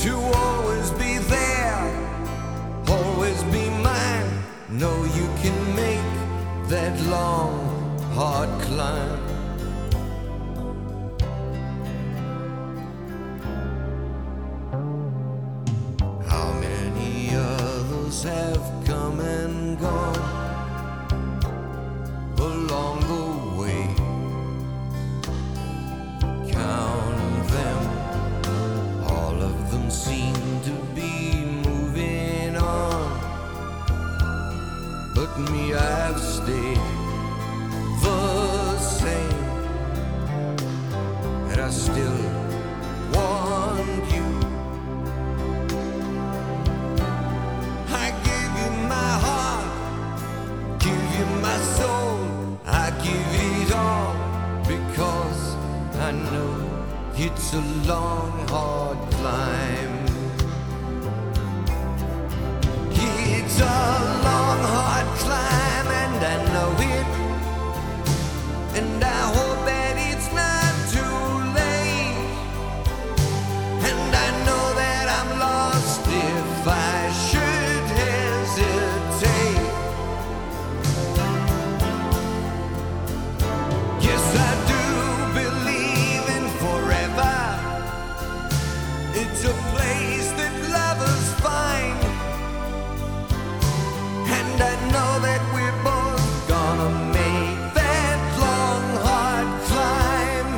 to always be there, always be mine. Know you can make that long, hard climb. How many others have come and gone along the way? Count them, all of them seem to be moving on, but me, I've stayed the same, and I still want you. I give you my heart, give you my soul, I give it all, because I know it's a long, hard climb. It's a long, hard climb, and I know it, and I hope that it's not too late, and I know that I'm lost if I should hesitate. Yes, I do believe in forever. It's a place that lovers find, and I know that we're both gonna make that long, hard climb.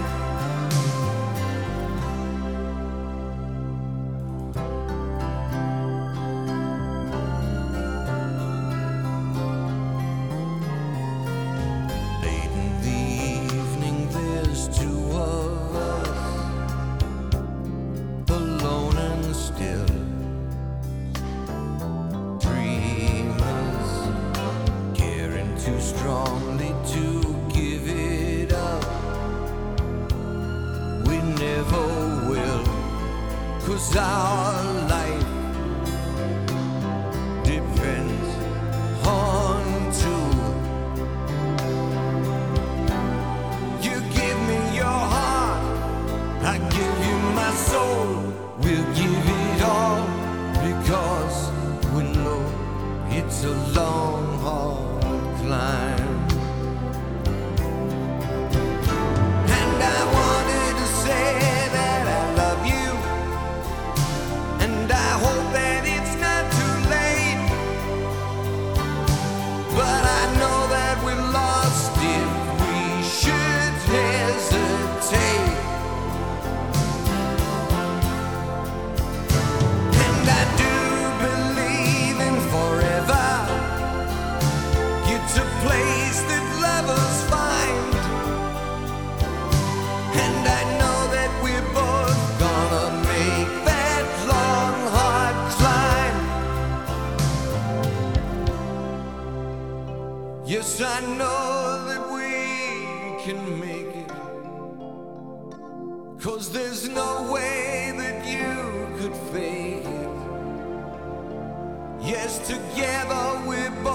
Late in the evening, there's two of us, alone and still, dreamers, caring too strongly to give it up. We never will, 'cause our life depends on two. You give me your heart, I give you my soul. We'll give it all, because we know it's a long, hard climb. And I wanted to say that I love you, and I hope that it's not too late, but I know that we're lost if we should hesitate. And I do believe in forever. It's a place that lovers find, and I know that we're both gonna make that long, hard climb. Yes, I know that we can make it, 'cause there's no way that you could fake it. Yes, together we're both